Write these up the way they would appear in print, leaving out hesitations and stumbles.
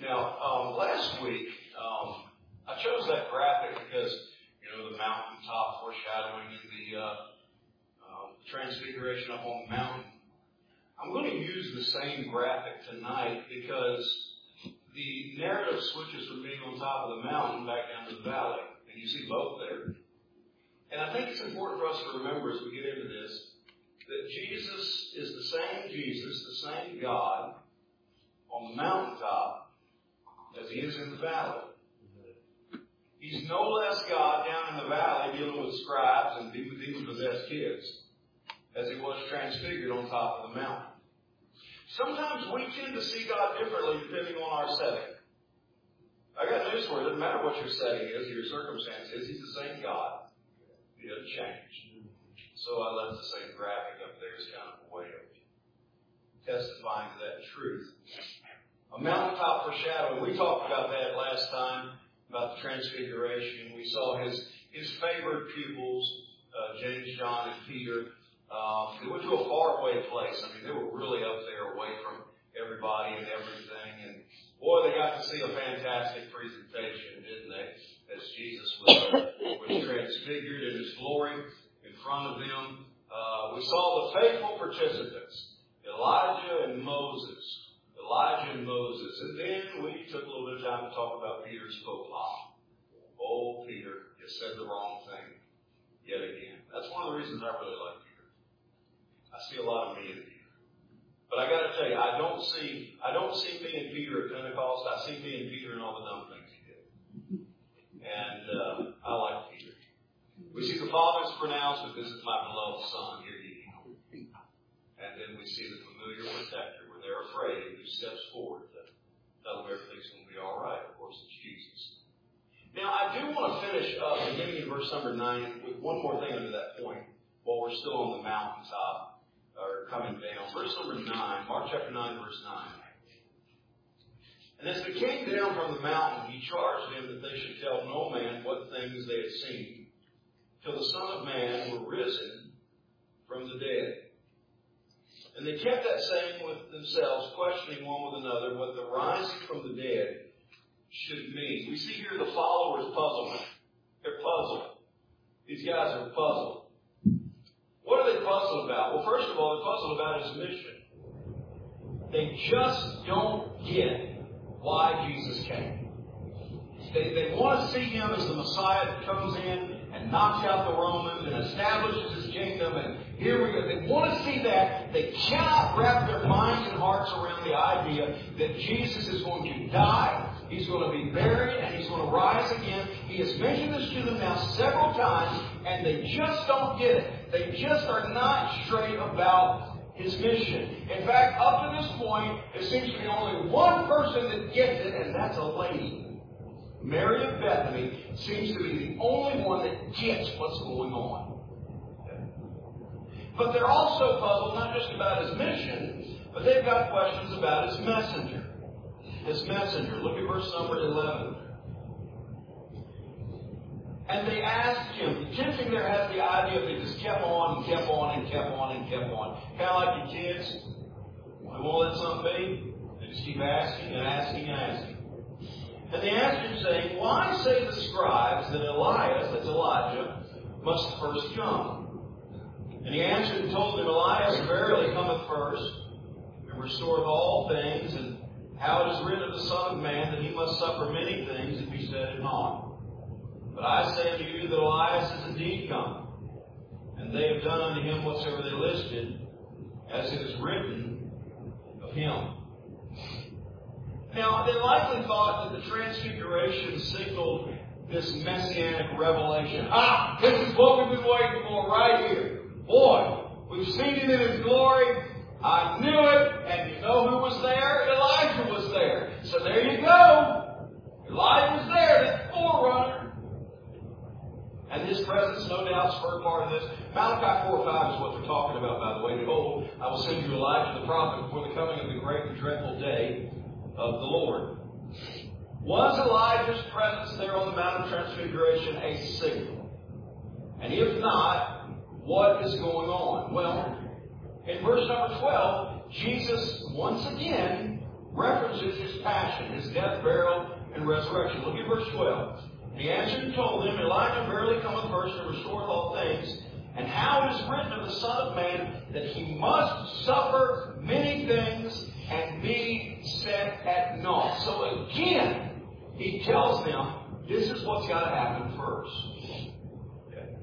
Now, last week, I chose that graphic because, the mountaintop foreshadowing the transfiguration up on the mountain. I'm going to use the same graphic tonight because the narrative switches from being on top of the mountain back down to the valley. And you see both there. And I think it's important for us to remember as we get into this that Jesus is the same Jesus, the same God on the mountaintop as he is in the valley. He's no less God down in the valley dealing with scribes and demon-possessed kids as he was transfigured on top of the mountain. Sometimes we tend to see God differently depending on our setting. I got news for you. It doesn't matter what your setting is or your circumstance is. He's the same God. He doesn't change. So I left the same graphic up there as kind of a way of testifying to that truth. A mountaintop foreshadowing. We talked about that last time, about the transfiguration. We saw his favored pupils, James, John, and Peter. They went to a faraway place. I mean, they were really up there away from everybody and everything. And boy, they got to see a fantastic presentation, didn't they? As Jesus was transfigured in his glory in front of them. We saw the faithful participants, Elijah and Moses. And then we took a little bit of time to talk about Peter's faux pas. Oh, Peter has said the wrong thing yet again. That's one of the reasons I really like Peter. I see a lot of me in Peter. But I got to tell you, I don't see me and Peter at Pentecost. I see me and Peter in all the dumb things he did. And I like Peter. We see the Father's pronounced that this is my beloved Son. Hear ye. And then we see the familiar protector. When they're afraid, who steps forward to tell them everything's going to be all right. Of course, it's Jesus. Now, I do want to finish up beginning in verse number 9 with one more thing under that point while we're still on the mountaintop or coming down. Verse number 9, Mark chapter 9, verse 9. And as they came down from the mountain, he charged them that they should tell no man what things they had seen, till the Son of Man were risen from the dead. And they kept that saying with themselves, questioning one with another what the rising from the dead should mean. We see here the followers' puzzlement. They're puzzled. These guys are puzzled. What are they puzzled about? Well, first of all, they're puzzled about his mission. They just don't get why Jesus came. They want to see him as the Messiah that comes in and knocks out the Romans and establishes his kingdom. And here we go. They want to see that. They cannot wrap their minds and hearts around the idea that Jesus is going to die, he's going to be buried, and he's going to rise again. He has mentioned this to them now several times, and they just don't get it. They just are not straight about his mission. In fact, up to this point, there seems to be only one person that gets it, and that's a lady. Mary of Bethany seems to be the only one that gets what's going on. But they're also puzzled not just about his mission, but they've got questions about his messenger. His messenger. Look at verse number 11. And they asked him, tempting there has the idea that just kept on and kept on and kept on and kept on. Kind of like your kids. They won't let something be. They just keep asking and asking and asking. And they asked him, saying, why say the scribes that Elias, that's Elijah, must first come? And he answered and told them, Elias verily cometh first, and restoreth all things, and how it is written of the Son of Man that he must suffer many things and be set at naught. But I say unto you that Elias is indeed come, and they have done unto him whatsoever they listed, as it is written of him. Now, they likely thought that the Transfiguration signaled this messianic revelation. This is what we've been waiting for right here. Boy, we've seen him in his glory. I knew it. And you know who was there? Elijah was there. So there you go. Elijah was there, the forerunner. And his presence, no doubt, spurred part of this. Malachi 4:5 is what they're talking about, by the way. Behold, I will send you Elijah the prophet before the coming of the great and dreadful day of the Lord. Was Elijah's presence there on the Mount of Transfiguration a signal? And if not, what is going on? Well, in verse number 12, Jesus once again references his passion, his death, burial, and resurrection. Look at verse 12. He answered and told them, Elijah verily cometh first and restoreth all things. And how it is written of the Son of Man that he must suffer many things and be set at naught. So again, he tells them this is what's got to happen first. Okay.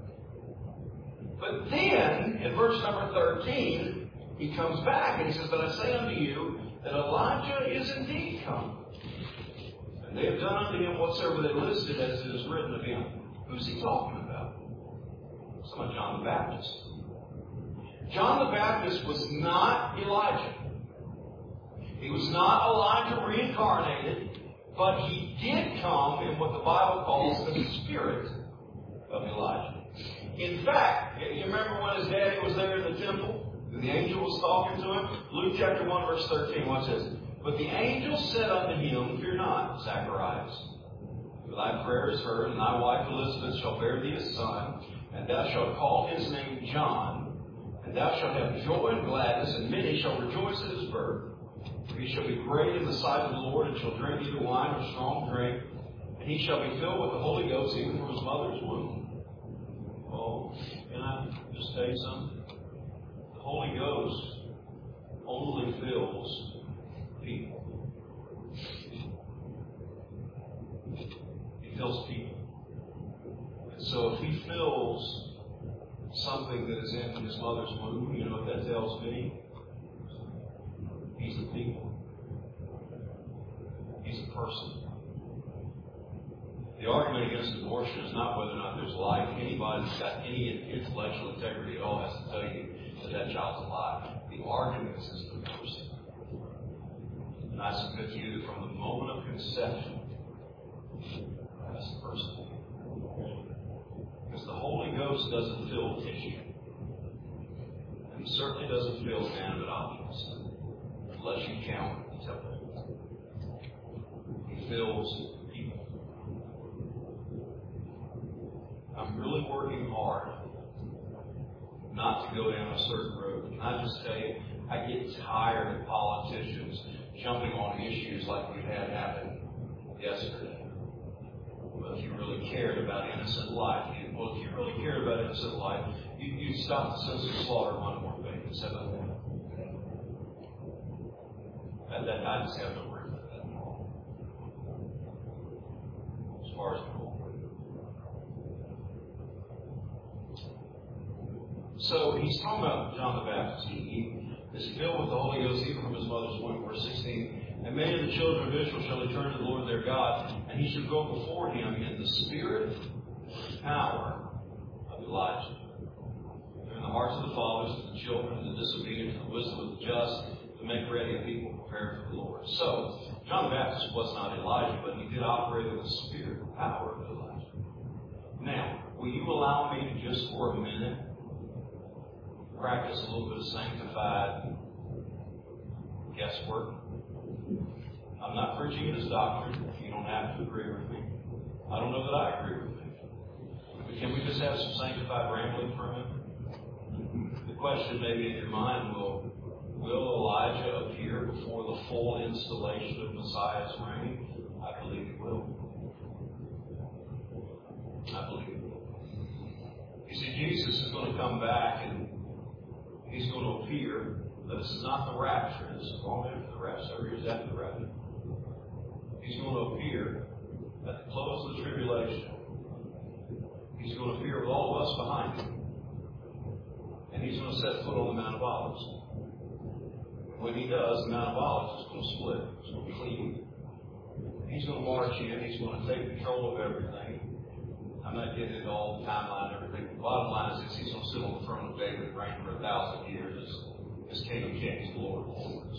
But then, in verse number 13, he comes back and he says, But I say unto you that Elijah is indeed come. And they have done unto him whatsoever they listed as it is written of him. Who's he talking about? Some of John the Baptist. John the Baptist was not Elijah. He was not Elijah reincarnated, but he did come in what the Bible calls the spirit of Elijah. In fact, you remember when his daddy was there in the temple and the angel was talking to him? Luke chapter 1 verse 13, watch this. But the angel said unto him, Fear not, Zacharias, for thy prayer is heard, and thy wife Elizabeth shall bear thee a son, and thou shalt call his name John, and thou shalt have joy and gladness, and many shall rejoice at his birth. For he shall be great in the sight of the Lord, and shall drink neither wine nor strong drink, and he shall be filled with the Holy Ghost even from his mother's womb. Oh, can I just tell you something? The Holy Ghost only fills people. He fills people. So if he fills something that is in his mother's womb, you know what that tells me? He's a people. He's a person. The argument against abortion is not whether or not there's life. Anybody who's got any intellectual integrity at all has to tell you that that child's alive. The argument is the person. And I submit to you that from the moment of conception, that's the person. Because the Holy Ghost doesn't fill tissue. And he certainly doesn't fill inanimate objects. Unless you count the temple. He fills people. I'm really working hard not to go down a certain road. And I just tell you, I get tired of politicians jumping on issues like we had happen yesterday. Well, if you really cared about innocent life, if you really cared about innocent life, you'd stop the senseless slaughter one more thing. How about that? I just have no room for that. As far as so he's talking about John the Baptist. He is filled with the Holy Ghost even from his mother's womb. Verse 16. And many of the children of Israel shall return to the Lord their God, and he shall go before him in the spirit and power of Elijah. In the hearts of the fathers, to the children, to the disobedient, to the wisdom of the just, to make ready a people prepared for the Lord. So, John the Baptist was not Elijah, but he did operate in the spirit and power of Elijah. Now, will you allow me to just for a minute practice a little bit of sanctified guesswork? I'm not preaching it as doctrine. You don't have to agree with me. I don't know that I agree with it. But can we just have some sanctified rambling for a minute? The question maybe in your mind will Elijah appear before the full installation of Messiah's reign? I believe he will. I believe he will. You see, Jesus is going to come back and he's going to appear. But this is not the rapture. This is long after the rapture. 7 years after the rapture. He's going to appear at the close of the tribulation. He's going to appear with all of us behind him. And he's going to set foot on the Mount of Olives. When he does, the Mount of Olives is going to split. It's going to cleave. He's going to march in. He's going to take control of everything. I'm not getting into all the timeline and everything. The bottom line is he's going to sit on the throne of David and reign for 1,000 years as King of Kings, the Lord of Lords.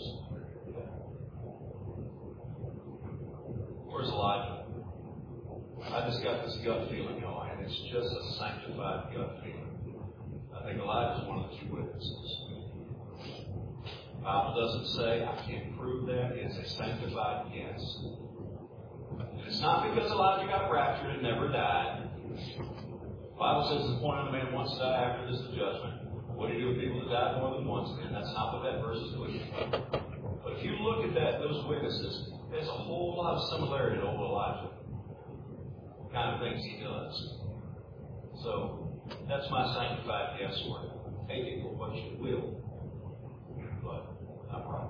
Where's Elijah? I just got this gut feeling going, and it's just a sanctified gut feeling. I think Elijah is one of the two witnesses. The Bible doesn't say, I can't prove that. It's a sanctified guess. And it's not because Elijah got raptured and never died. The Bible says the point of the man once to die, after this the judgment. What do you do with people that die more than once? And that's not what that verse is doing. But But if you look at those witnesses, there's a whole lot of similarity to old Elijah. The kind of things he does. So, that's my sanctified yes word. Take it for what you will. But, I'm right.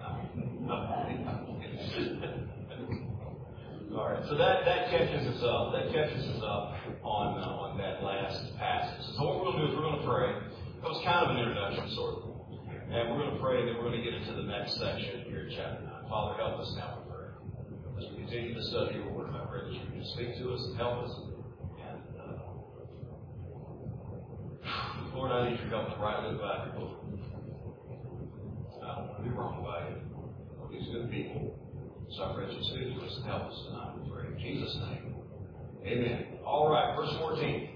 All right, so that catches us up. That catches us up on that last passage. So what we're going to do is we're going to pray. That was kind of an introduction, sort of. And we're going to pray, and then we're going to get into the next section here in chapter 9. Father, help us now, we pray. As we continue to study your word, I pray that you can speak to us and help us. And, Lord, I need your help to rightly divide your book. I don't want to be wrong by you. These good people. So I pray that you speak to us and help us tonight, we pray. In Jesus' name. Amen. All right, verse 14.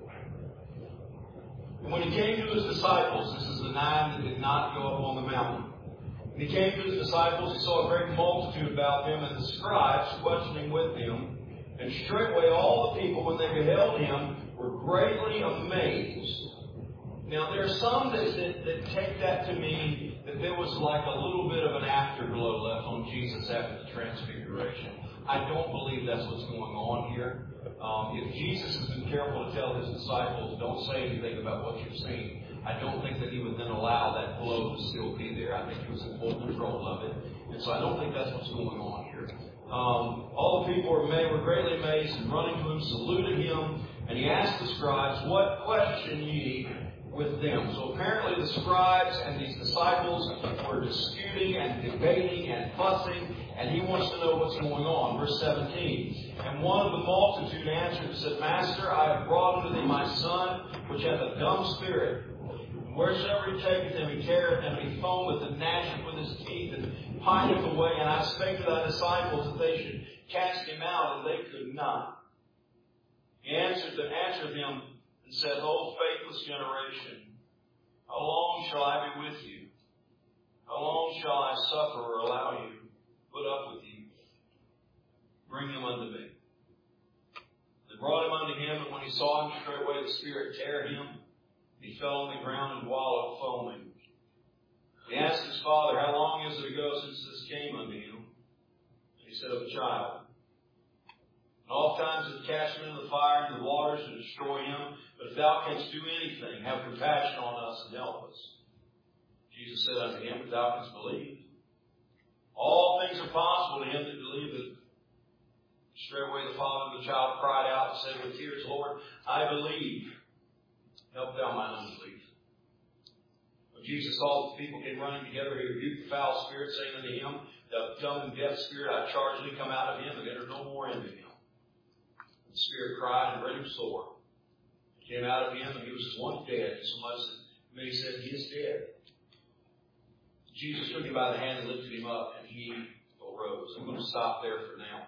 And when he came to his disciples, this is the 9 that did not go up on the mountain. When he came to his disciples, he saw a great multitude about them, and the scribes questioning with him. And straightway all the people, when they beheld him, were greatly amazed. Now, there are some that take that to mean that there was like a little bit of an afterglow left on Jesus after the transfiguration. I don't believe that's what's going on here. If Jesus has been careful to tell his disciples, don't say anything about what you've seen, I don't think that he would then allow that glow to still be there. I think he was in full control of it. And so I don't think that's what's going on here. All the people were greatly amazed and running to him, saluted him, and he asked the scribes, what question ye with them? So apparently the scribes and these disciples were disputing and debating and fussing, and he wants to know what's going on. Verse 17. And one of the multitude answered and said, Master, I have brought unto thee my son, which hath a dumb spirit. And wheresoever he taketh him, he teareth, and he foameth and gnasheth with his teeth, and pineth away. And I spake to thy disciples that they should cast him out, and they could not. He answered them and said, O faithless generation, how long shall I be with you? How long shall I suffer or allow you? Put up with you. Bring him unto me. They brought him unto him, and when he saw him, straightway the Spirit tear him. He fell on the ground and wallowed foaming. He asked his father, How long is it ago since this came unto him? And he said, Of a child. And oft times it cast him into the fire and the waters to destroy him. But if thou canst do anything, have compassion on us and help us. Jesus said unto him, If thou canst believe, all things are possible to him that believeth. Straightway the father of the child cried out and said with tears, Lord, I believe. Help thou mine unbelief. When Jesus saw that the people came running together, he rebuked the foul spirit, saying unto him, Thou dumb and deaf spirit, I charge thee, come out of him, and enter no more into him. And the spirit cried and rent him sore. He came out of him, and he was as one dead, so much that many said, He is dead. Jesus took him by the hand and lifted him up, and he arose. I'm going to stop there for now.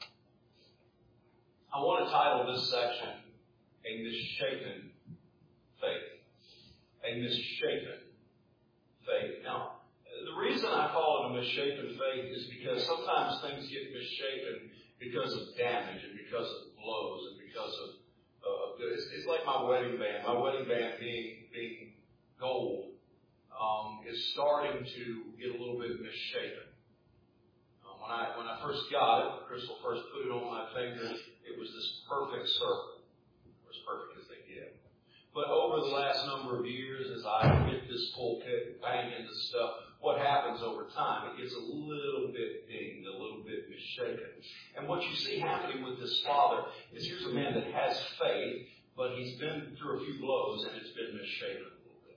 I want to title this section, A Misshapen Faith. A Misshapen Faith. Now, the reason I call it a misshapen faith is because sometimes things get misshapen because of damage and because of blows and because of it's like my wedding band. My wedding band being gold is starting to get a little bit misshapen. When I first got it, Crystal first put it on my finger, it was this perfect circle. Or as perfect as they get. But over the last number of years, as I hit this pulpit and bang into stuff, what happens over time? It gets a little bit dinged, a little bit misshapen. And what you see happening with this father is here's a man that has faith, but he's been through a few blows and it's been misshapen.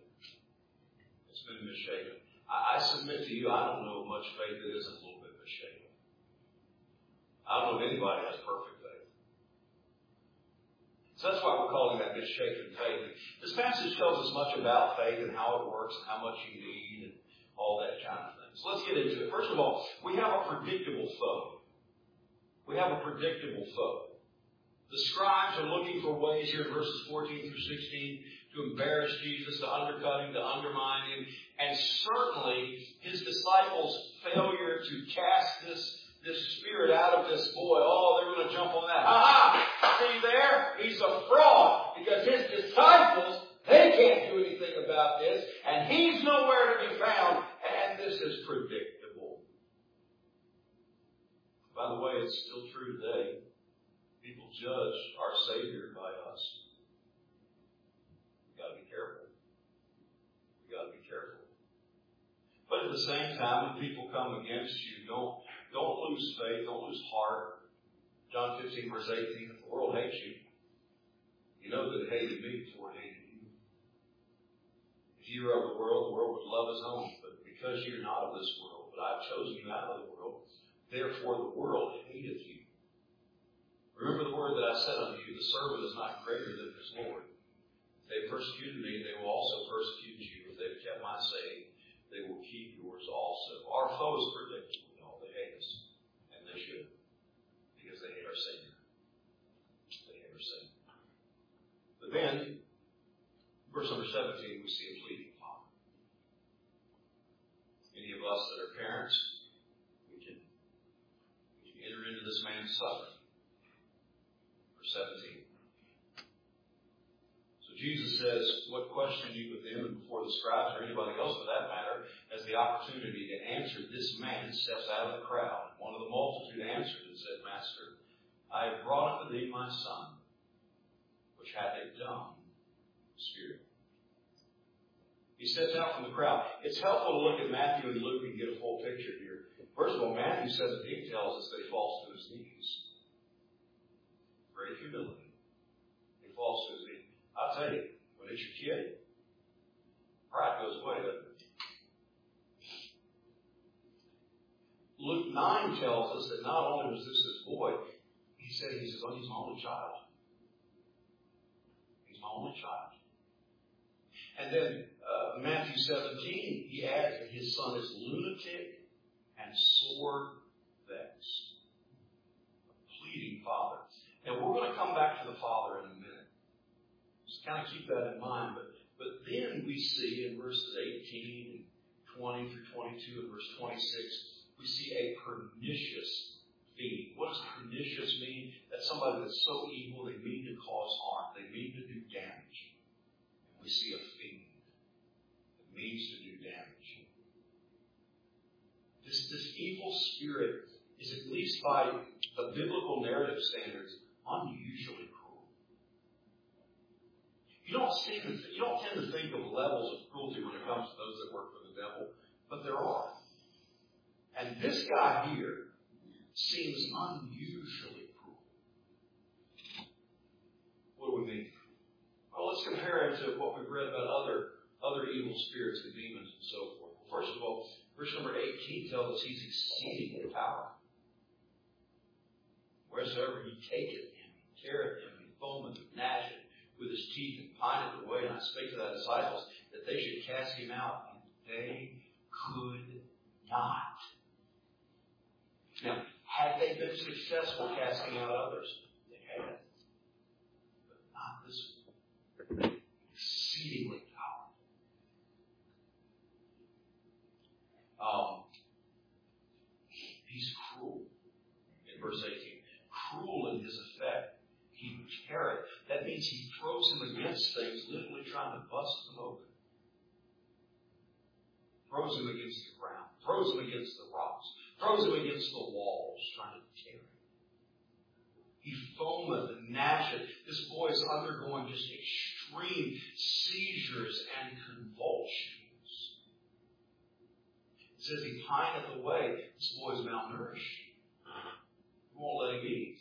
Been misshapen. I submit to you, I don't know much faith that isn't a little bit misshapen. I don't know if anybody has perfect faith. So that's why we're calling that misshapen faith. This passage tells us much about faith and how it works and how much you need and all that kind of thing. So let's get into it. First of all, we have a predictable foe. We have a predictable foe. The scribes are looking for ways here in verses 14 through 16 to embarrass Jesus, to undercut him, to undermine him. And certainly his disciples' failure to cast this spirit out of this boy. Oh, they're going to jump on that. See there? He's a fraud. Because his disciples, they can't do anything about this. And he's nowhere to be found. And this is predictable. By the way, it's still true today. People judge our Savior by us. We've got to be careful. We've got to be careful. But at the same time, when people come against you, don't lose faith, don't lose heart. John 15, verse 18, if the world hates you, you know that it hated me before it hated you. If you were of the world would love his own. But because you're not of this world, but I've chosen you out of the world, therefore the world hateth you. Remember the word that I said unto you, the servant is not greater than his Lord. If they persecuted me, they will also persecute you. If they've kept my saying, they will keep yours also. Our foe is predictable, y'all. They hate us. And they should. Because they hate our Savior. They hate our Savior. But then, verse number 17, we see a pleading father. Any of us that are parents, we can enter into this man's suffering. Verse 17. So Jesus says, what question you with them and before the scribes or anybody else for that matter has the opportunity to answer, this man steps out of the crowd. One of the multitude answered and said, Master, I have brought unto thee my son, which hath a dumb spirit. He steps out from the crowd. It's helpful to look at Matthew and Luke and get a full picture here. First of all, Matthew 17 tells us that he falls to his knees. Great humility. He falls to his knees. I'll tell you, when it's your kid, pride goes away, doesn't it? Luke 9 tells us that not only was this his boy, he said, he's my only child. He's my only child. And then Matthew 17, he adds that his son is lunatic and sore vexed. A pleading father. And we're going to come back to the father in a minute. Just kind of keep that in mind. But then we see in verses 18 and 20 through 22 and verse 26, we see a pernicious fiend. What does pernicious mean? That's somebody that's so evil they mean to cause harm. They mean to do damage. And we see a fiend that means to do damage. This evil spirit is, at least by the biblical narrative standards, unusually cruel. You don't tend to think of levels of cruelty when it comes to those that work for the devil, but there are. And this guy here seems unusually cruel. What do we mean? Well, let's compare him to what we've read about other evil spirits and demons and so forth. First of all, verse number 18 tells us he's exceedingly powerful. Wheresoever he taketh him, he teareth him, he foameth and gnasheth with his teeth and pineth away. And I spake to thy disciples that they should cast him out, and they could not. Now, had they been successful casting out others? They had. But not this one. Exceedingly powerful. He's cruel. In verse 18. Cruel in his effect. He teareth. That means he throws him against things, literally trying to bust them open. Throws him against the ground. Throws him against the rocks. Throws him against the walls, trying to tear him. He foameth and gnasheth. This boy is undergoing just extreme seizures and convulsions. It says he pineth away. This boy is malnourished. He won't let him eat.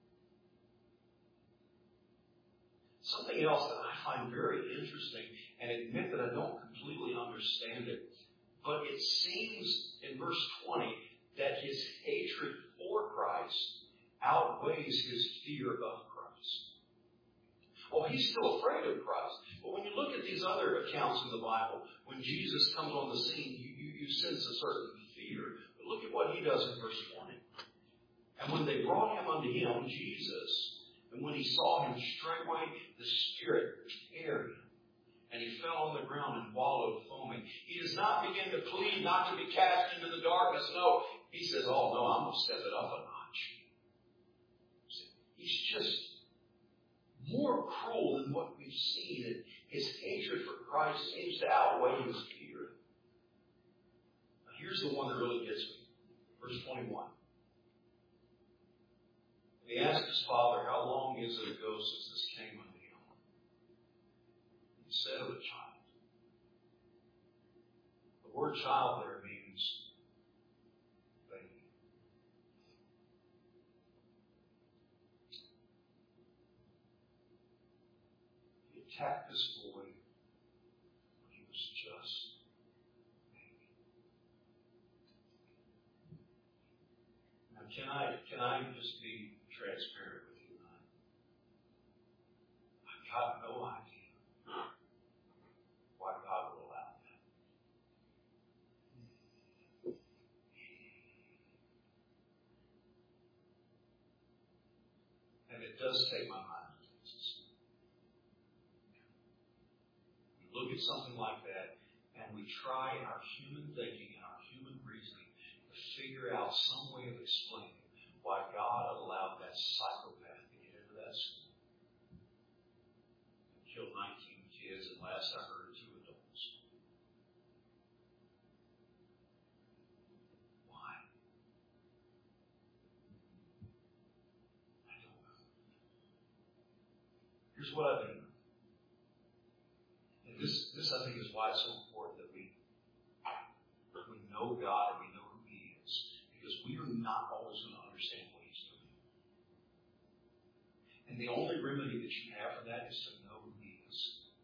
Something else that I find very interesting, and admit that I don't completely understand it, but it seems in verse 20 that his hatred for Christ outweighs his fear of Christ. Oh, he's still afraid of Christ. But when you look at these other accounts in the Bible, when Jesus comes on the scene, you sense a certain fear. But look at what he does in verse 20. And when they brought him unto him, Jesus, and when he saw him, straightway the Spirit tear him. And he fell on the ground and wallowed foaming. He does not begin to plead not to be cast into the darkness. No. He says, oh no, I'm going to step it up a notch. He's just more cruel than what we've seen. And his hatred for Christ seems to outweigh his fear. Now, here's the one that really gets me. Verse 21. And he asked his father, how long is it ago since this came unto him? He said of a child. The word child there means baby. He attacked this boy when he was just baby. Now, can I just be transparent with you tonight? I've got no idea why God would allow that. And it does take my mind to places. We look at something like that, and we try in our human thinking and our human reasoning to figure out some way of explaining why God allowed that psychopath to get into that school and kill 19 kids, and last I heard, 2 adults. Why? I don't know. Here's what I do know. And this I think is why it's so important that we know God and we know who He is. Because we are not always going to understand what He's doing. And the only remedy that you have for that is to know who He is.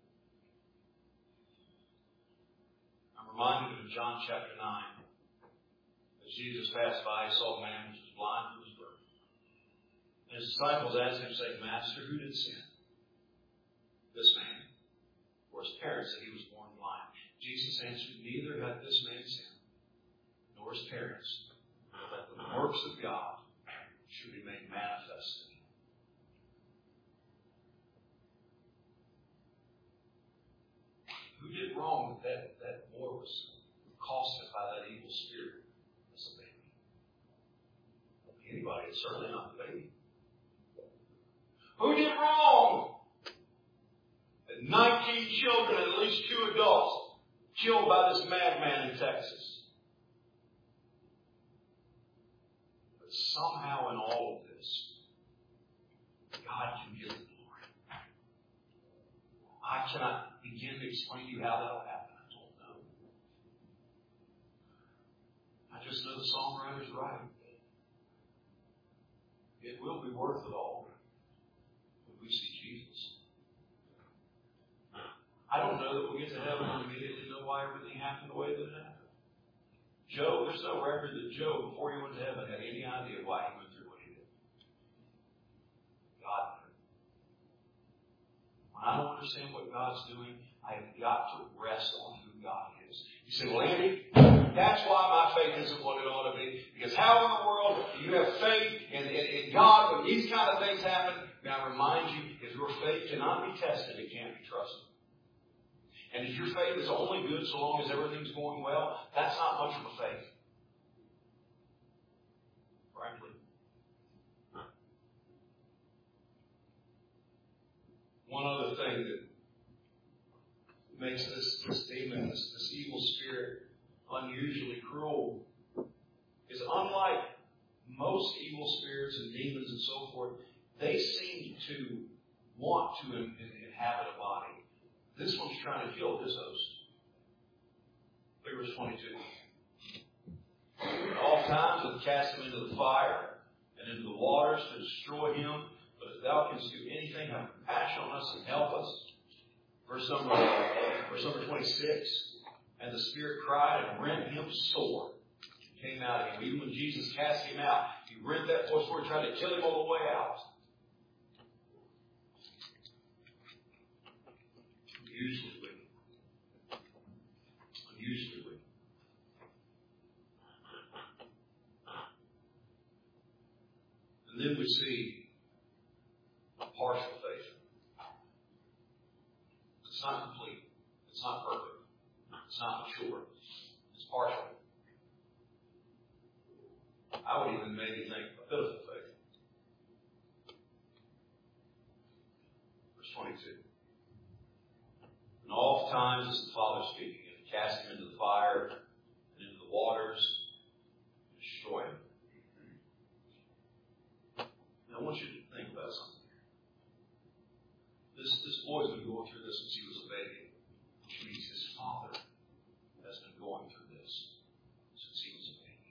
I'm reminded of John chapter 9. As Jesus passed by, he saw a man which was blind from his birth. And his disciples asked him, saying, Master, who did sin? This man or his parents, that he was born blind? Jesus answered, neither hath this man sinned, nor his parents, but that the works of God should be made manifest in him. Who did wrong that boy was accosted by that evil spirit as a baby? Anybody, it's certainly not the baby. Who did wrong? 19 children and at least 2 adults killed by this madman in Texas. But somehow in all of this, God can give the glory. I cannot begin to explain to you how that will happen. I don't know. I just know the songwriter's right. It will be worth it all when we see Jesus. I don't know that we'll get to heaven and immediately know why everything happened the way that it happened. Job, there's no record that Job, before he went to heaven, had any idea why he went through what he did. God knew. When I don't understand what God's doing, I have got to rest on who God is. You say, well, Andy, that's why my faith isn't what it ought to be. Because how in the world do you have faith in God when these kind of things happen? May I remind you, if your faith cannot be tested, it can't be trusted. And if your faith is only good so long as everything's going well, that's not much of a faith. Frankly. One other thing that makes this demon, this evil spirit, unusually cruel is unlike most evil spirits and demons and so forth, they seem to want to inhabit a body. This one's trying to kill his host. Look at verse 22. At all times hath cast him into the fire and into the waters to destroy him. But if thou canst do anything, have compassion on us and help us. Verse number 26. And the spirit cried and rent him sore. Came out of him. Even when Jesus cast him out, he rent that boy sore, tried to kill him on the way out. Unusually wicked. Unusually wicked. And then we see a partial faith. It's not complete. It's not perfect. It's not mature. It's partial. I would even maybe think a pitiful faith. Verse 22. And oft times is the Father speaking, and cast him into the fire and into the waters, and destroy him. Now I want you to think about something. This boy's been going through this since he was a baby, which means his father has been going through this since he was a baby.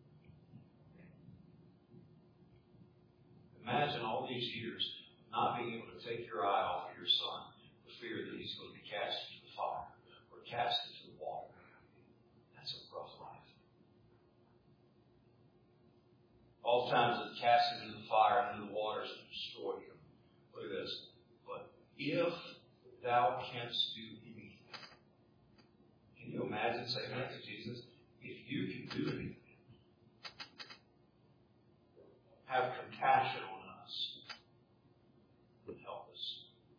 Imagine all these years not being able to take your eye off of your son for fear that he's going to be cast into the fire or cast into the water. That's a rough life. All the times that cast him into the fire and into the waters to destroy him. Look at this. But if thou canst do anything. Can you imagine saying that to Jesus? If you can do anything, have compassion on us. Help us.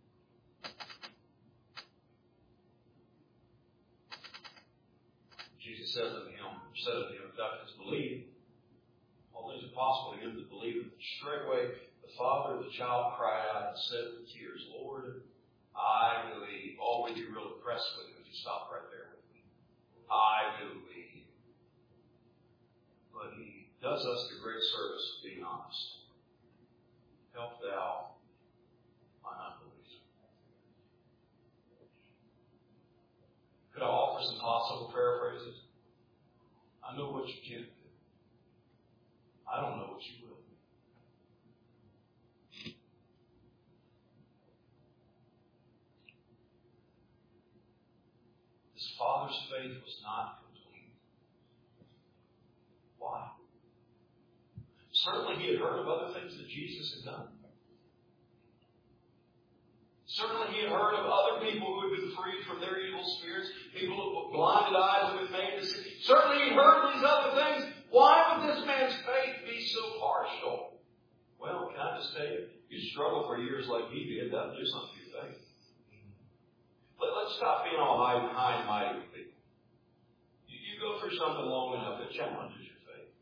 Jesus said unto him, if thou canst believe, all things are possible to him that believeth. Straightway the father of the child cried out and said with tears, Lord, I believe. Oh, we'd be real impressed with him if you stopped right there with me. I believe. But he does us the great service of being honest. Help thou my unbelief. Could I offer some possible paraphrases? I know what you can't do. I don't know what you will. His father's faith was not complete. Why? Certainly he had heard of other things that Jesus had done. Certainly he had heard of other people who had been freed from their evil spirits, people with blinded eyes had been made to see. Certainly he heard these other things. Why would this man's faith be so partial? Well, can I just tell you, you struggle for years like he did, that'll do something to your faith. Let's stop being all high and mighty with people. You go through something long enough, it challenges your faith.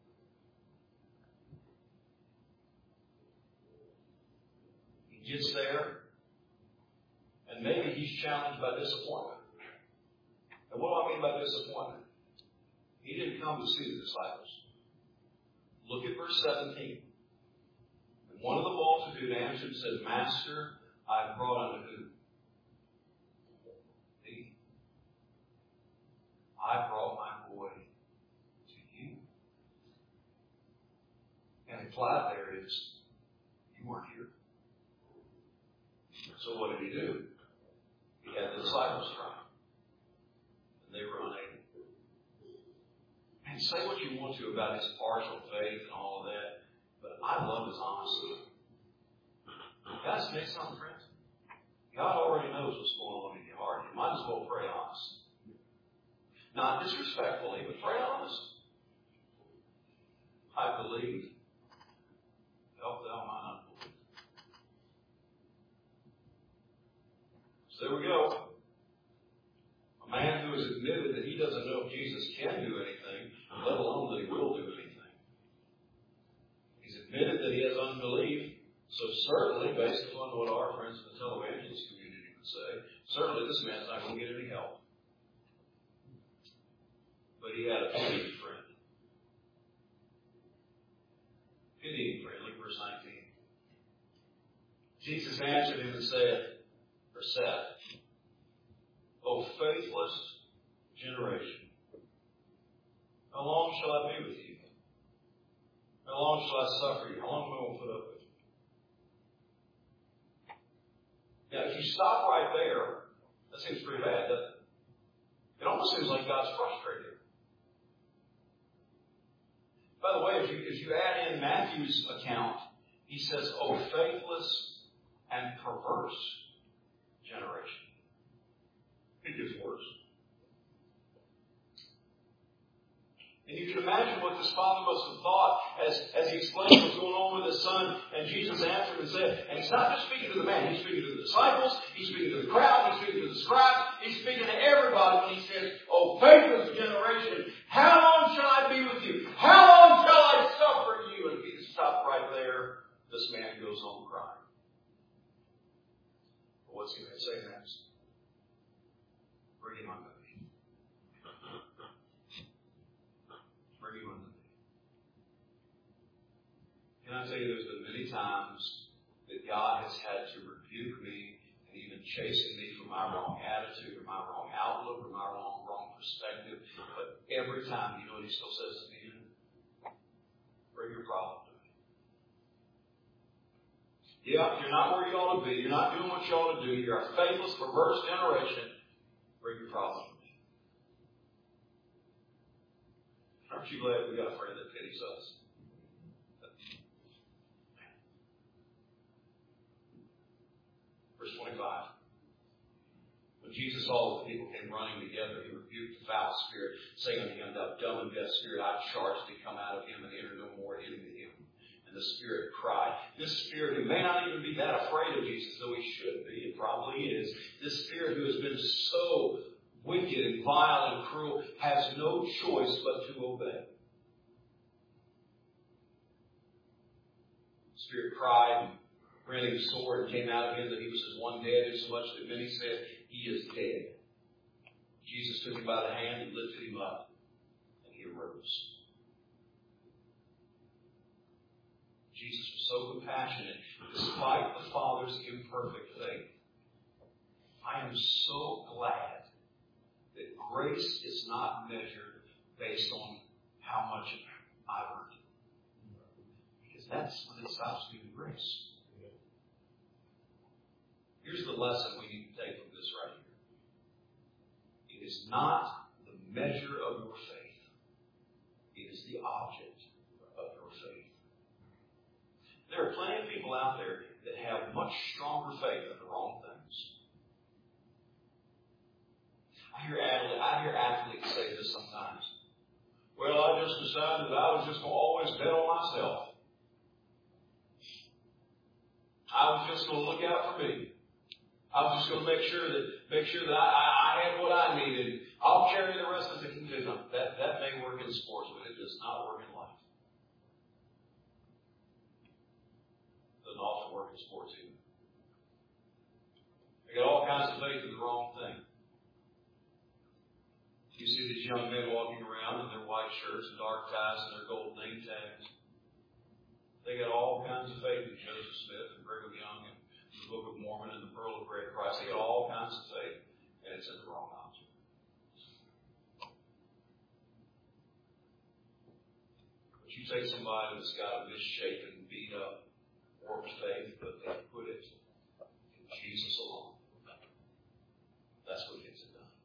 He gets there, and maybe he's challenged by disappointment. And what do I mean by disappointment? He didn't come to see the disciples. Look at verse 17. And one of the multitude answered and said, Master, I have brought unto who? Thee. I brought my boy to you. And implied there is, you weren't here. So what did he do? He had the disciples try. And they were unable. And say what you want to about his partial faith and all of that, but I love his honesty. Guys, next time, friends, God already knows what's going on in your heart. You might as well pray honest. Not disrespectfully, but pray honest. I believe. Help thou mine unbelief. So there we go. A man who has admitted that he doesn't know if Jesus can do anything, let alone that he will do anything. He's admitted that he has unbelief. So certainly, based upon what our friends in the televangelist community would say, certainly this man's not going to get any help. But he had a pitying friend. Pitying friend. Look at verse 19. Jesus answered him and said, O faithless generation, how long shall I be with you? How long shall I suffer you? How long am I going to put up with you? Now, if you stop right there, that seems pretty bad, doesn't it? It almost seems like God's frustrated. By the way, if you add in Matthew's account, he says, O faithless and perverse generation. It gets worse. And you can imagine what this father must have thought as he explained what was going on with his son. And Jesus answered and said, and he's not just speaking to the man, he's speaking to the disciples, he's speaking to the crowd, he's speaking to the scribes, he's speaking to everybody when he says, O faithless generation, how long shall I be with you? How long shall I suffer you? And if you stop right there, this man goes home crying. But what's he going to say next? Bring him unto me. Bring him unto me. Can I tell you, there's been many times that God has had to rebuke me and even chasten me for my wrong attitude or my wrong outlook or my wrong perspective. But every time, you know what He still says to me? Bring your problem to me. Yeah, you're not where you ought to be. You're not doing what you ought to do. You're a faithless, perverse generation. Bring your problem to me. Aren't you glad we got a friend that pities us? Verse 25. When Jesus saw that the people came running together, He rebuked the foul spirit, saying unto him, Thou dumb and deaf spirit, I charge thee, come out of him and enter no more into him. And the spirit cried. This spirit, who may not even be that afraid of Jesus, though he should be, it probably is, this spirit who has been so wicked and vile and cruel has no choice but to obey. The spirit cried, rending the sword, and came out of him that he was as one dead, insomuch that many said, He is dead. Jesus took him by the hand and lifted him up, and he arose. Jesus was so compassionate, despite the Father's imperfect faith. I am so glad that grace is not measured based on how much I've earned. Because that's what it stops being grace. Here's the lesson we need to take from this right here. It is not the measure of your faith. It is the object of your faith. There are plenty of people out there that have much stronger faith in the wrong things. I hear athletes say this sometimes. Well, I just decided that I was just going to always bet on myself. I was just going to look out for me. I was just going to make sure that I had what I needed. I'll carry the rest of the kingdom. That may work in sports, but it does not work in life. It doesn't often work in sports either. They got all kinds of faith in the wrong thing. You see these young men walking around in their white shirts and dark ties and their gold name tags. They got all kinds of faith in Joseph Smith and Brigham Young and the Book of Mormon and the Pearl of Great Price. They got all kinds of faith, and it's in the wrong object. But you take somebody that's got a misshapen, beat up, warped faith, but they put it in Jesus alone. That's what gets it done.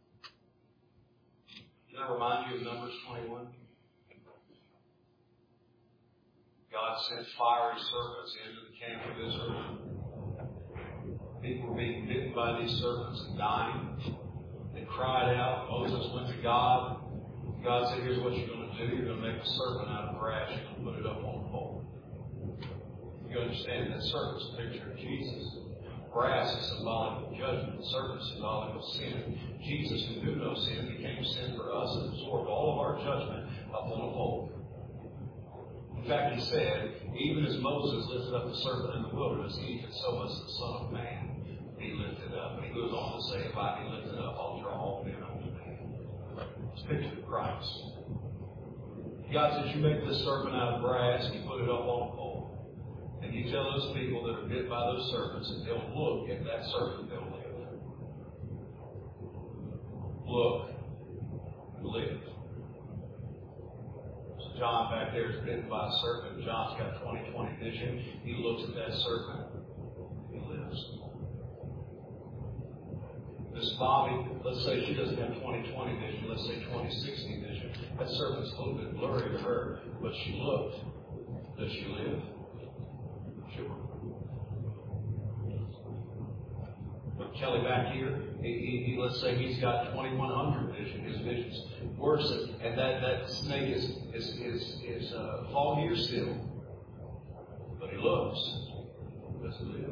Can I remind you of Numbers 21? God sent fiery serpents into the camp of Israel. People were being bitten by these serpents and dying. They cried out. Moses went to God. God said, here's what you're going to do. You're going to make a serpent out of brass. You're going to put it up on a pole. You understand that serpent's a picture of Jesus. Brass is symbolic of judgment. The serpent is symbolic of sin. Jesus, who knew no sin, became sin for us and absorbed all of our judgment upon a pole. In fact, he said, even as Moses lifted up the serpent in the wilderness, even so must the Son of Man be lifted up. And he goes on to say, if I be lifted up, I'll draw all men unto me. It's a picture of Christ. God says, you make this serpent out of brass, and you put it up on a pole. And you tell those people that are bit by those serpents, that they'll look at that serpent, they'll live. Look, live. John back there is bitten by a serpent. John's got 20/20 vision. He looks at that serpent. He lives. Miss Bobby, let's say she doesn't have 20/20 vision. Let's say 20/60 vision. That serpent's a little bit blurry to her, but she looked. Does she live? Sure. Kelly back here, he let's say he's got 2100 vision. His vision's worse, and that snake is foggier still. But he looks. Does he live?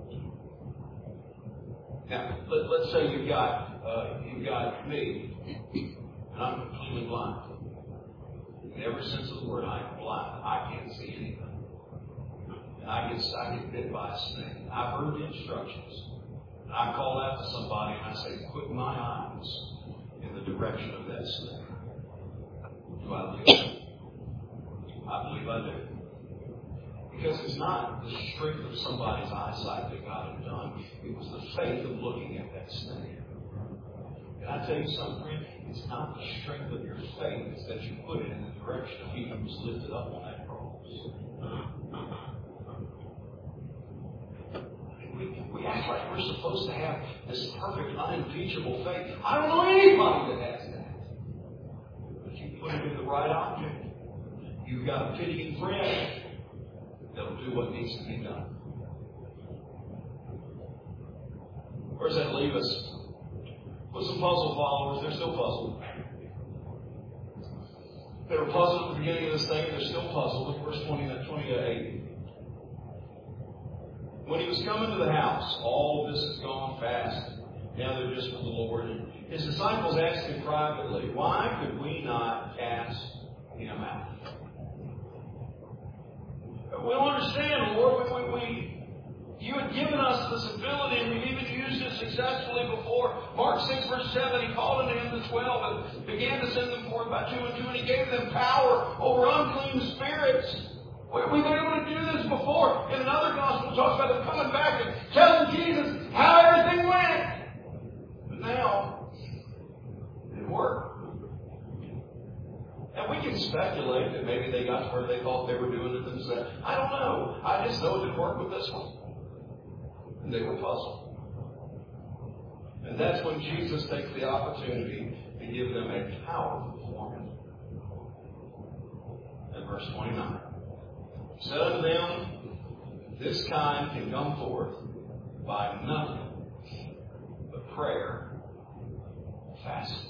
Now, let's say you've got me, and I'm completely blind. In every sense of the word, I am blind. I can't see anything. And I get bit by a snake. I've heard the instructions. And I call out to somebody and I say, put my eyes in the direction of that snake. Do I live? I believe I do. Because it's not the strength of somebody's eyesight that got him done. It was the faith of looking at that snake. Can I tell you something, friend? It's not the strength of your faith, it's that you put it in the direction of He who was lifted up on that cross. We act like we're supposed to have this perfect, unimpeachable faith. I don't know anybody that has that. But you put it in the right object. You've got a pitying friend that'll do what needs to be done. Where does that leave us? With some puzzle followers, they're still puzzled. They were puzzled at the beginning of this thing, and they're still puzzled. Look at verse 28. When he was coming to the house, all of this has gone fast. Now they're just with the Lord. And his disciples asked him privately, why could we not cast him out? We don't understand, Lord. You had given us this ability, and we've even used it successfully before. Mark 6, verse 7, He called unto him the 12 and began to send them forth by 2 and 2, and He gave them power over unclean spirits. We've been able to do this before. In another gospel, it talks about them coming back and telling Jesus how everything went. But now, it worked. And we can speculate that maybe they got to where they thought they were doing it themselves. I don't know. I just know it didn't work with this one. And they were puzzled. And that's when Jesus takes the opportunity to give them a powerful formula. In verse 29. He said unto them, this kind can come forth by nothing but prayer and fasting.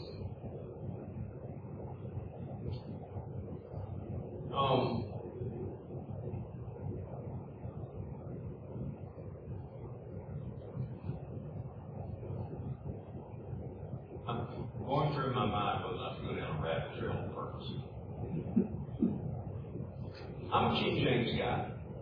I'm going through my mind whether not to go down a rabbit trail on purpose. I'm a King James guy.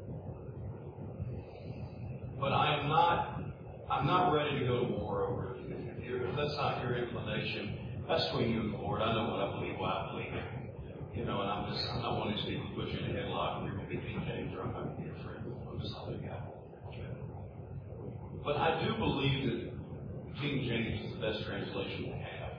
But I'm not ready to go to war over it. If that's not your inclination, that's between you and the Lord. I know what I believe, why I believe it. And I'm not one of these people who put you in a headlock and you're going to be King James or I'm not going to be your friend. I'm just not that guy. But I do believe that King James is the best translation we have.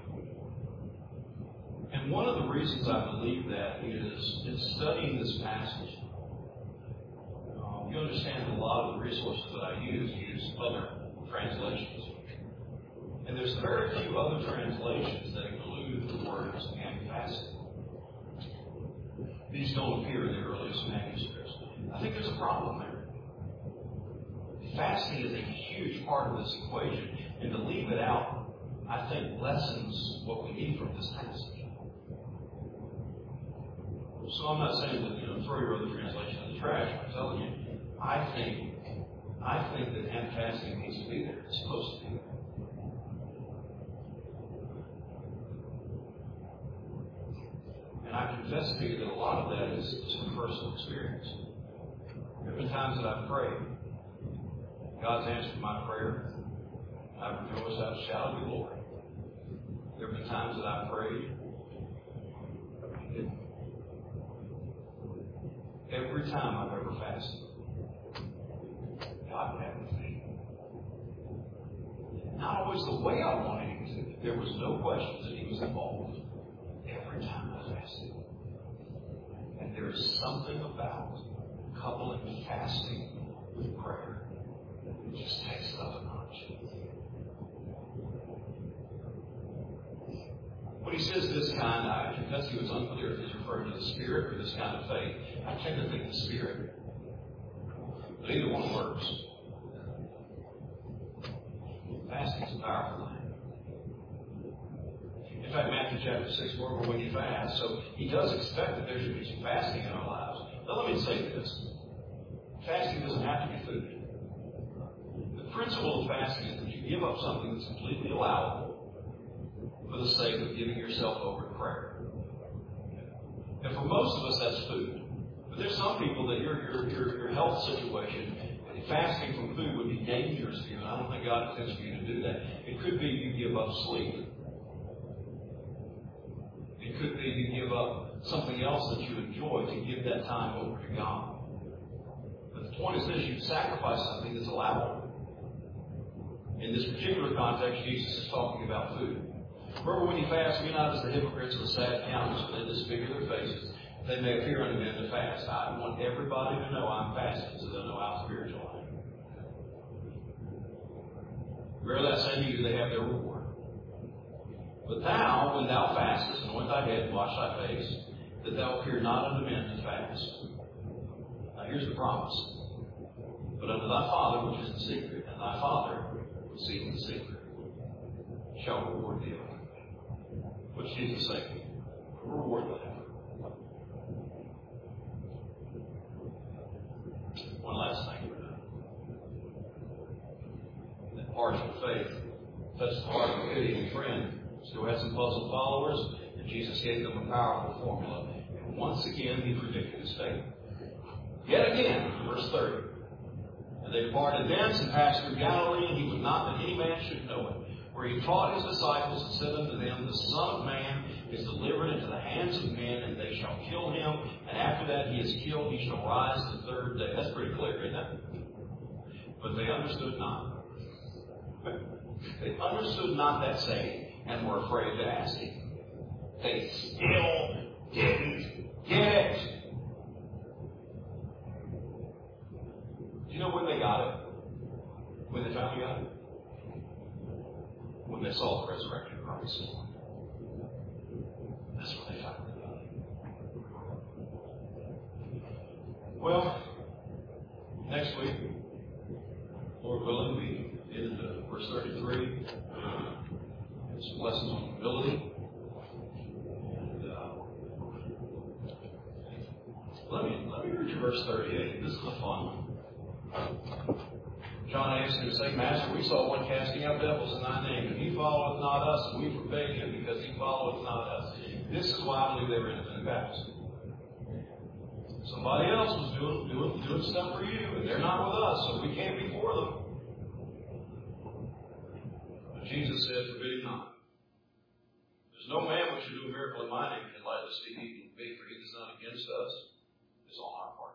And one of the reasons I believe that is in studying this passage, you understand that a lot of the resources that I use other translations. And there's very few other translations that include the words and fasting. These don't appear in the earliest manuscripts. I think there's a problem there. Fasting is a huge part of this equation, and to leave it out, I think lessens what we need from this passage. So I'm not saying that throw your other translation in the trash. I'm telling you, I think that fasting needs to be there. It's supposed to be there. And I confess to you that a lot of that is from personal experience. There have been times that I've prayed. God's answered my prayer. I've rejoiced, I've shouted the glory. There have been times that I've prayed. Every time I've ever fasted, God had with me. Not always the way I wanted Him to. There was no question that He was involved. Every time I fasted. And there is something about coupling fasting with prayer. It just takes it up a notch. When he says this kind, I confess he was unclear if he's referring to the Spirit or this kind of faith. I tend to think the Spirit. But either one works. Fasting is a powerful thing. In fact, Matthew chapter 6, Lord, when you fast. So He does expect that there should be some fasting in our lives. Now let me say this. Fasting doesn't have to be food. The principle of fasting is that you give up something that's completely allowable for the sake of giving yourself over to prayer. And for most of us, that's food. But there's some people that your health situation, fasting from food would be dangerous for you. And I don't think God intends for you to do that. It could be you give up sleep. It could be you give up something else that you enjoy to give that time over to God. point is this: you sacrifice something that's allowable. In this particular context, Jesus is talking about food. Remember, when you fast, be not as the hypocrites of the sad countenance, for they disfigure their faces, they may appear unto men to fast. I want everybody to know I'm fasting, so they'll know how spiritual I am. Bear that same you, they have their reward. But thou, when thou fastest, anoint thy head and wash thy face, that thou appear not unto men to fast. Now here's the promise. But unto thy Father which is in secret, and thy Father which seeth in secret, shall reward thee. What's Jesus saying? Reward them. One last thing. That partial faith touched the heart of a pitying friend. Still had some puzzled followers, and Jesus gave them a powerful formula. And once again, he predicted his fate. Yet again, verse 30. And they departed thence and passed through Galilee, and he would not that any man should know it. Where he taught his disciples and said unto them, the Son of Man is delivered into the hands of men, and they shall kill him. And after that he is killed, he shall rise the third day. That's pretty clear, isn't it? But they understood not. They understood not that saying, and were afraid to ask him. They still didn't get it. Do you know when they got it? When they finally got it? When they saw the resurrected Christ. That's when they finally got it. Well, next week, Lord willing, we get into verse 33. Some lessons on humility. And, let me read you verse 38. This is a fun one. John answered and said, Master, we saw one casting out devils in thy name, and he followeth not us, and we forbade him because he followeth not us. This is why I believe they were independent Baptists. Somebody else was doing stuff for you, and they're not with us, so we can't be for them. But Jesus said, forbid him not. There's no man which should do a miracle in my name can lightly speak evil of me, for he that's not against us is on our part.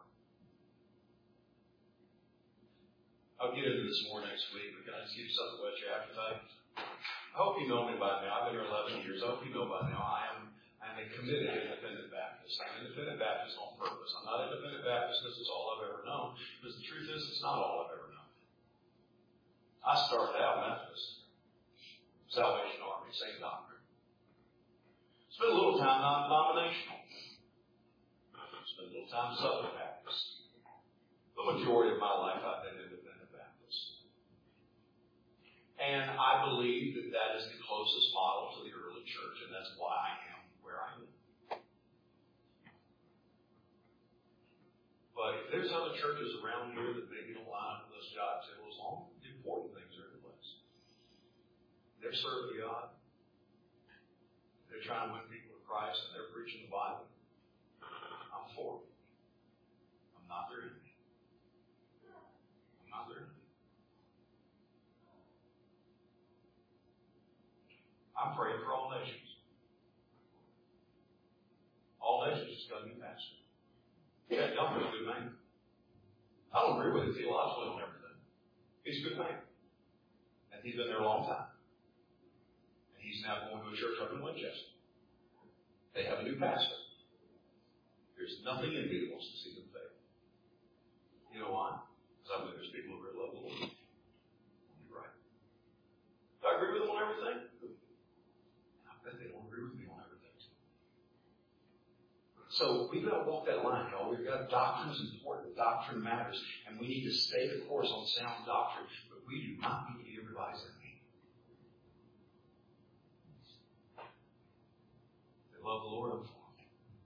I'll get into this more next week, but can I just give you something about your appetite? I hope you know me by now. I've been here 11 years. I hope you know by now I'm a committed independent Baptist. I'm an independent Baptist on purpose. I'm not independent Baptist because it's all I've ever known, because the truth is it's not all I've ever known. I started out Methodist, Salvation Army, same doctrine. Spent a little time non-denominational. Spent a little time Southern Baptist. The majority of my life I've been independent Baptist. And I believe that that is the closest model to the early church, and that's why I am where I am. But if there's other churches around here that maybe don't line up with those jobs, as long as the important things are in place. They're serving God. They're trying to win people to Christ, and they're preaching the Bible. I'm for it. I'm not their enemy. I'm not their enemy. I'm praying for all nations. All nations just got a new pastor. Yeah, Duncan's a good man. I don't agree with him theologically on everything. He's a good man. And he's been there a long time. And he's now going to a church up in Winchester. They have a new pastor. There's nothing in me that wants to see them fail. You know why? Because I believe there's people who really love the Lord. You're right. Do I agree with them on everything? I bet they don't agree with me on everything. So we've got to walk that line, y'all. We've got doctrine's important. Doctrine matters. And we need to stay the course on sound doctrine. But we do not need to be everybody's enemy. They love the Lord, I'm for them.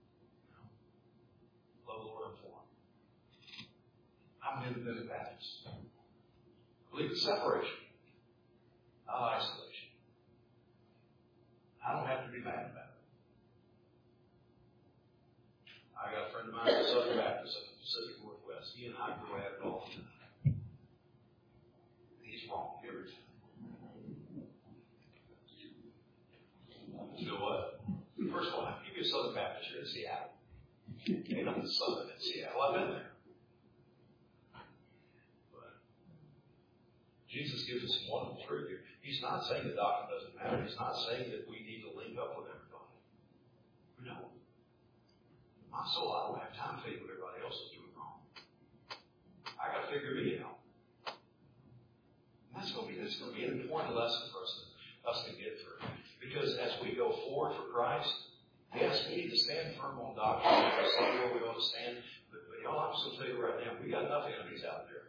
Love the Lord, I'm for them. I'm an independent Baptist. I believe in separation, not isolation. I don't have to be mad about it. I got a friend of mine who's a Southern Baptist up in the Pacific Northwest. He and I go at it all the time. He's wrong every time. You know what? First of all, I give you a Southern Baptist here in Seattle. Ain't nothing Southern in Seattle. I've been there. Jesus gives us some wonderful truth here. He's not saying the doctrine doesn't matter. He's not saying that we need to link up with everybody. We don't. My soul, I don't have time to tell you what everybody else is doing wrong. I got to figure me out. And that's going to be an important lesson for us to get through. Because as we go forward for Christ, yes, we need to stand firm on doctrine. We see where we ought to stand. But y'all, I'm just going to tell you right now, we got enough enemies out there.